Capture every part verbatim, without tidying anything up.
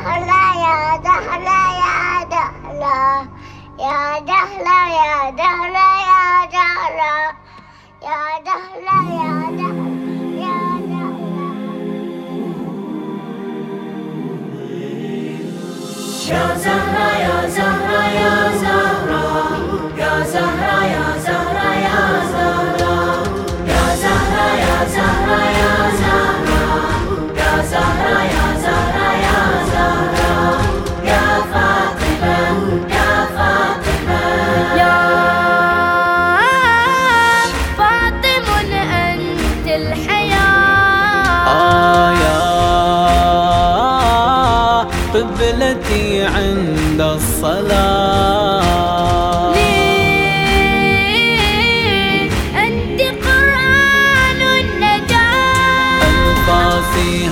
دهلا يا دهلا يا دهلا يا دهلا يا دهلا يا دهلا يا دهلا يا دهلا يا دهلا يا زهرة يا زهرة يا زهرة يا زهرة يا زهرة يا زهرة يا زهرة يا زهرة يا زهرة يا زهرة يا زهرة يا زهرة يا فاطمة يا فاطمة يا فاطمة أنت الحياة آه يا قبلتي عند الصلاة لي أنت قرآن النجاة أنفاسي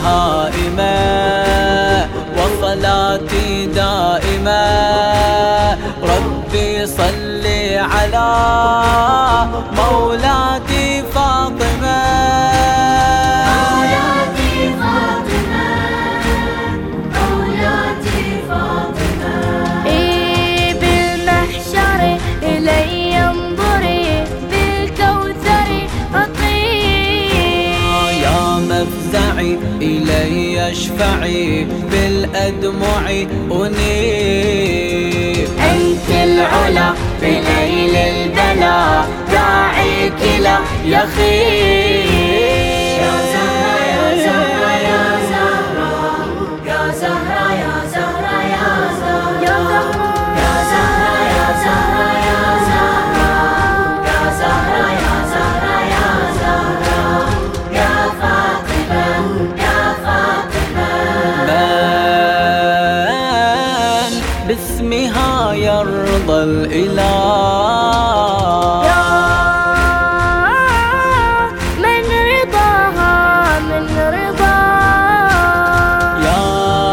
هائمة وصلاتي دائمة ربي صلي على مولاتي فاطمة مولاتي فاطمة مولاتي فاطمة إي بالمحشر إلي انظري بالكوثر أطيب يا مفزعي إلي اشفعي بالأدمع أنيب أنت العلا بليل البلا داعيك لا يخيب يا زهرة يا زهرة يا زهرة يا زهرة يا زهرة يا زهرة يا زهرة يا زهرة يا زهرة يا زهرة يا زهرة يا زهرة يا فاطمة يا فاطمة من باسمها يرضى الإله من رضاها من رضا يا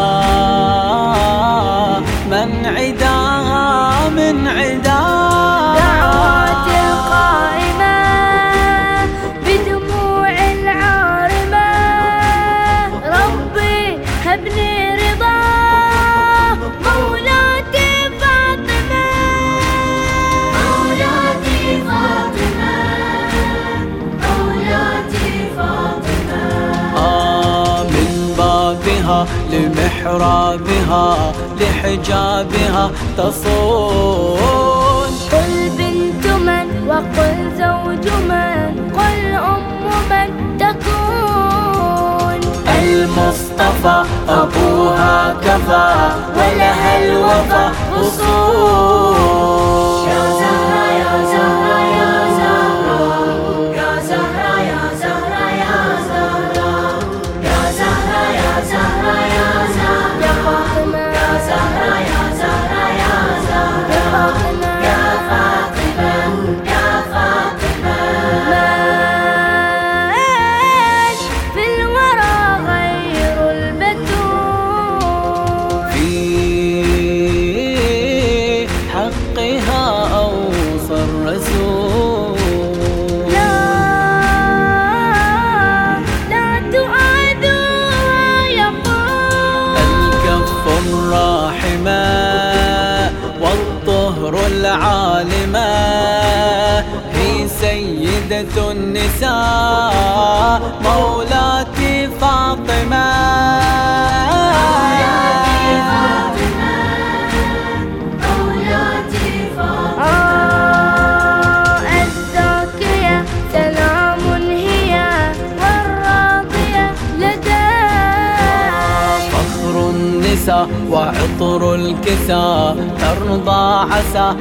من عداها من عداها دعوات القائمة بدموع العارمة ربي هبني رضا مولاتي فاطمة مولاتي فاطمة مولاتي فاطمة آه من بابها لمحرابها لحجابها تصون قل بنت من وقل زوج من قل أم من تكون المصطفى أبوها كفى ولها الوفا أصول يا زهرة يا زهرة يا زهرة يا زهرة يا زهرة يا زهرة يا زهرة يا زهرة يا زهرة يا فاطمة يا زهرة يا زهرة يا زهرة يا فاطمة يا فاطمة ماش في الورى غير البتول في حقها أوصى الرسول لا لا تؤاذوها يقول الكف الراحمة والطهر العالمة هي سيدة النساء مولاتي فاطمة مولاتي فاطمة آه الزاكية سلام هي والراضية لدي فخر النساء وعطر الكساء ترضى عسى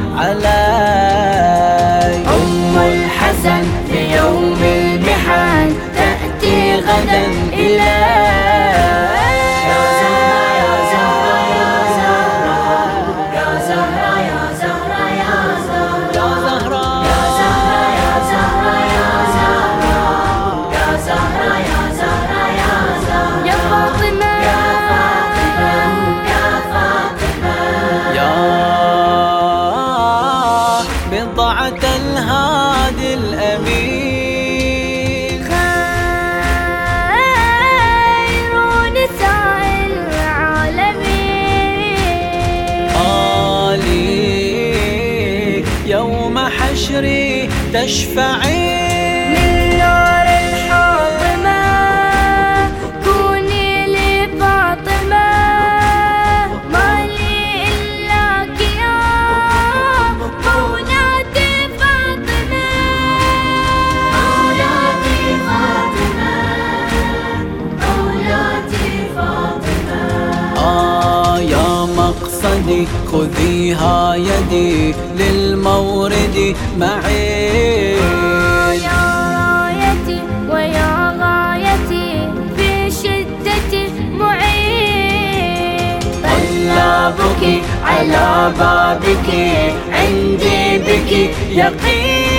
علي أم الحسن في يوم المحن تأتي غدا إلي يا زهرة يا زهرة يا زهرة يا زهرة يا زهرة يا زهرة يا زهرة يا زهرة يا زهرة يا زهرة يا زهرة يا زهرة يا فاطمة يا فاطمة يا فاطمة يا بضعة الهادي الأمين خير بالحشر تشفعين. من نور الحاطمة كوني لي فاطمة، ما لي إلاك يا مولاتي فاطمة. مولاتي فاطمة، مولاتي فاطمة. آه يا مقصدي خذيها يدي للمورد معي. آه يا رايتي ويا غايتي في شدتي معين. طلابك على بابك عندي بك يقين.